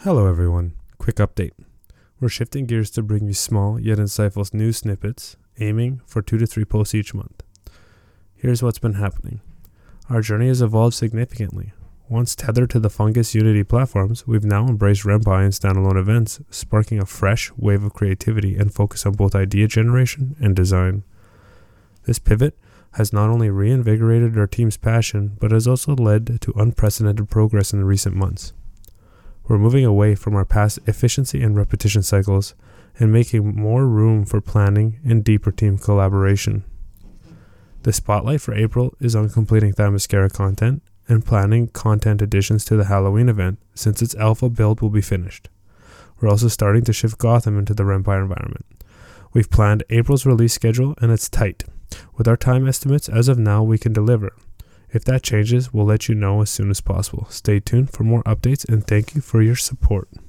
Hello everyone, quick update. We're shifting gears to bring you small yet insightful news snippets, aiming for 2 to 3 posts each month. Here's what's been happening. Our journey has evolved significantly. Once tethered to the Fungus Unity platforms, we've now embraced Ren'Py and standalone events, sparking a fresh wave of creativity and focus on both idea generation and design. This pivot has not only reinvigorated our team's passion, but has also led to unprecedented progress in the recent months. We're moving away from our past efficiency and repetition cycles and making more room for planning and deeper team collaboration. The spotlight for April is on completing Themyscira content and planning content additions to the Halloween event, since its alpha build will be finished. We're also starting to shift Gotham into the Ren'Py environment. We've planned April's release schedule and it's tight. With our time estimates, as of now, we can deliver. If that changes, we'll let you know as soon as possible. Stay tuned for more updates and thank you for your support.